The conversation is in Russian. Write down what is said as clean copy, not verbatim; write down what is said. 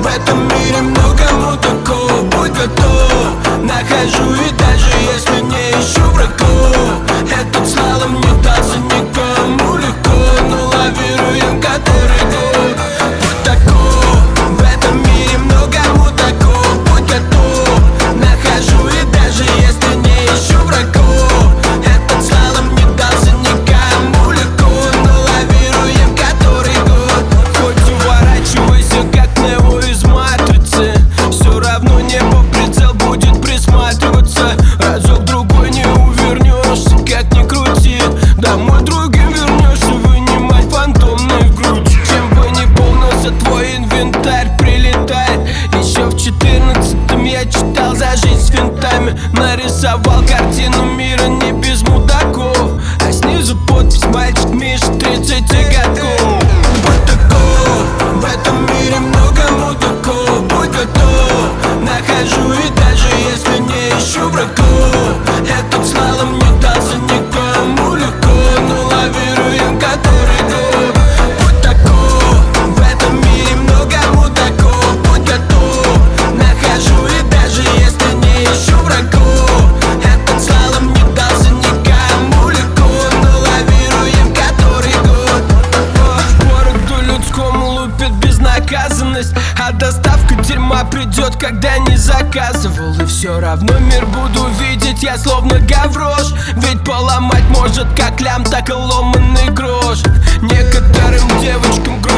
В этом мире много мудаков, будь готов. Нахожу и даже если не ищу врагов. Этот слалом не дался никому легко, но лавируем который год. Будь таков, в этом мире много мудаков, будь готов. Нахожу и даже если не ищу врагов. Этот слалом не дался никому легко, но лавируем который год. Хоть уворачивайся, как Нео из матрицы, все равно небо прицел будет присматриваться. Разок-другой не увернешься, как ни крути. Домой другим вернешься, вынимать фантомный в грудь. Чем бы ни полнился твой инвентарь, прилетает. Еще в 14-м я читал за жизнь с финтами. Нарисовал картину мира не без мудаков, а снизу подпись: мальчик Миша, 30 годков. Будь таков, в этом мире много мудаков, будь готов. Нахожу и даже если не ищу врагов. Этот слалом не дался никому легко, но лавируем который год. Будь таков, в этом мире много мудаков, будь готов. Нахожу и даже если не ищу врагов. Этот слалом не дался никому легко, но лавируем который год. В городу людскому лупит безнаказанность, а доставка дерьма придет, когда не заказывал. И все равно мир буду видеть я словно гаврош. Ведь поломать может как лям, так и ломаный грош. Некоторым девочкам